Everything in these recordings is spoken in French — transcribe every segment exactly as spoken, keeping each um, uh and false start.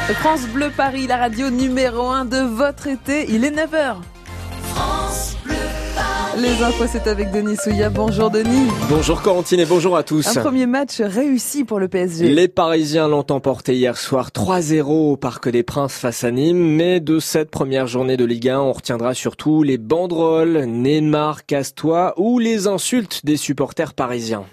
France Bleu Paris, la radio numéro un de votre été, il est neuf heures. France Bleu Paris. Les infos, c'est avec Denis Souilla. Bonjour Denis. Bonjour Corentine et bonjour à tous. Un premier match réussi pour le P S G. Les Parisiens l'ont emporté hier soir trois zéro au Parc des Princes face à Nîmes. Mais de cette première journée de Ligue un, on retiendra surtout les banderoles, Neymar, casse-toi ou les insultes des supporters parisiens.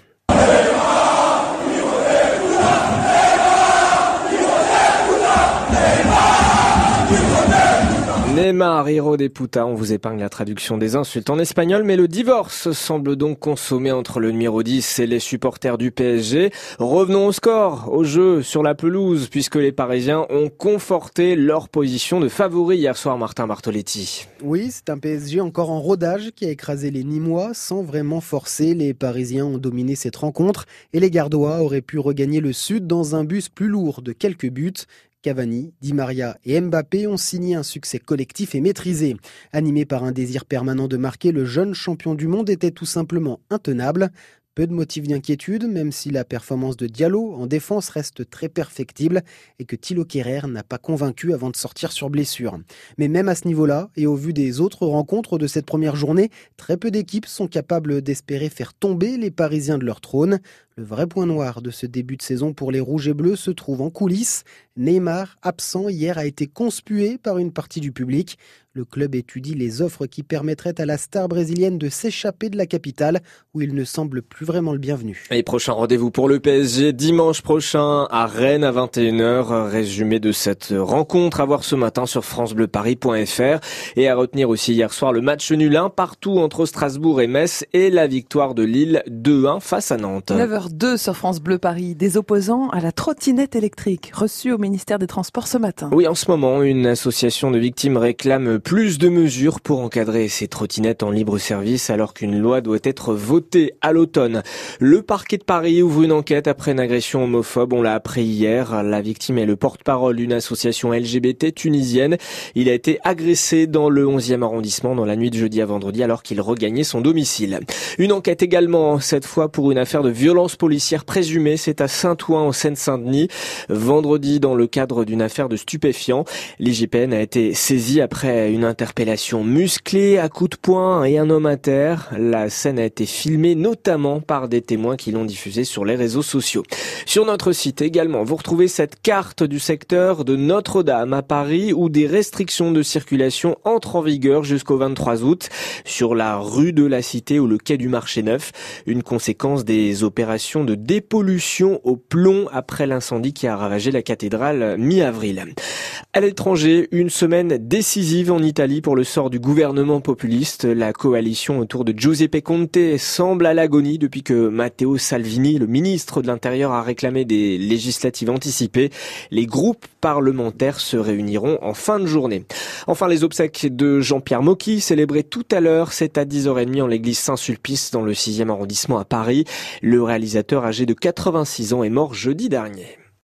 Neymar, héros des putas, on vous épargne la traduction des insultes en espagnol, mais le divorce semble donc consommé entre le numéro dix et les supporters du P S G. Revenons au score, au jeu, sur la pelouse, puisque les Parisiens ont conforté leur position de favori hier soir, Martin Bartoletti. Oui, c'est un P S G encore en rodage qui a écrasé les Nîmois sans vraiment forcer. Les Parisiens ont dominé cette rencontre et les Gardois auraient pu regagner le Sud dans un bus plus lourd de quelques buts. Cavani, Di Maria et Mbappé ont signé un succès collectif et maîtrisé. Animé par un désir permanent de marquer, le jeune champion du monde était tout simplement intenable. Peu de motifs d'inquiétude, même si la performance de Diallo en défense reste très perfectible et que Thilo Kehrer n'a pas convaincu avant de sortir sur blessure. Mais même à ce niveau-là, et au vu des autres rencontres de cette première journée, très peu d'équipes sont capables d'espérer faire tomber les Parisiens de leur trône. Le vrai point noir de ce début de saison pour les Rouges et Bleus se trouve en coulisses. Neymar, absent hier, a été conspué par une partie du public. Le club étudie les offres qui permettraient à la star brésilienne de s'échapper de la capitale, où il ne semble plus vraiment le bienvenu. Et prochain rendez-vous pour le P S G dimanche prochain à Rennes à vingt et une heures. Résumé de cette rencontre à voir ce matin sur francebleuparis point f r. Et à retenir aussi hier soir le match nul un partout entre Strasbourg et Metz et la victoire de Lille deux un face à Nantes. neuf heures deux sur France Bleu Paris. Des opposants à la trottinette électrique reçus au ministère des Transports ce matin. Oui, en ce moment, une association de victimes réclame plus de mesures pour encadrer ces trottinettes en libre service alors qu'une loi doit être votée à l'automne. Le parquet de Paris ouvre une enquête après une agression homophobe. On l'a appris hier. La victime est le porte-parole d'une association L G B T tunisienne. Il a été agressé dans le onzième arrondissement dans la nuit de jeudi à vendredi alors qu'il regagnait son domicile. Une enquête également, cette fois pour une affaire de violence policière présumée. C'est à Saint-Ouen en Seine-Saint-Denis. Vendredi, dans le cadre d'une affaire de stupéfiants, l'I G P N a été saisi après une interpellation musclée à coups de poing et un homme à terre. La scène a été filmée notamment par des témoins qui l'ont diffusée sur les réseaux sociaux. Sur notre site également, vous retrouvez cette carte du secteur de Notre-Dame à Paris où des restrictions de circulation entrent en vigueur jusqu'au vingt-trois août sur la rue de la Cité ou le quai du Marché Neuf. Une conséquence des opérations de dépollution au plomb après l'incendie qui a ravagé la cathédrale mi-avril. À l'étranger, une semaine décisive en Italie pour le sort du gouvernement populiste. La coalition autour de Giuseppe Conte semble à l'agonie depuis que Matteo Salvini, le ministre de l'Intérieur, a réclamé des législatives anticipées. Les groupes parlementaires se réuniront en fin de journée. Enfin, les obsèques de Jean-Pierre Mocky, célébrées tout à l'heure, c'est à dix heures trente en l'église Saint-Sulpice dans le sixième arrondissement à Paris. Le réalisateur âgé de quatre-vingt-six ans est mort jeudi dernier.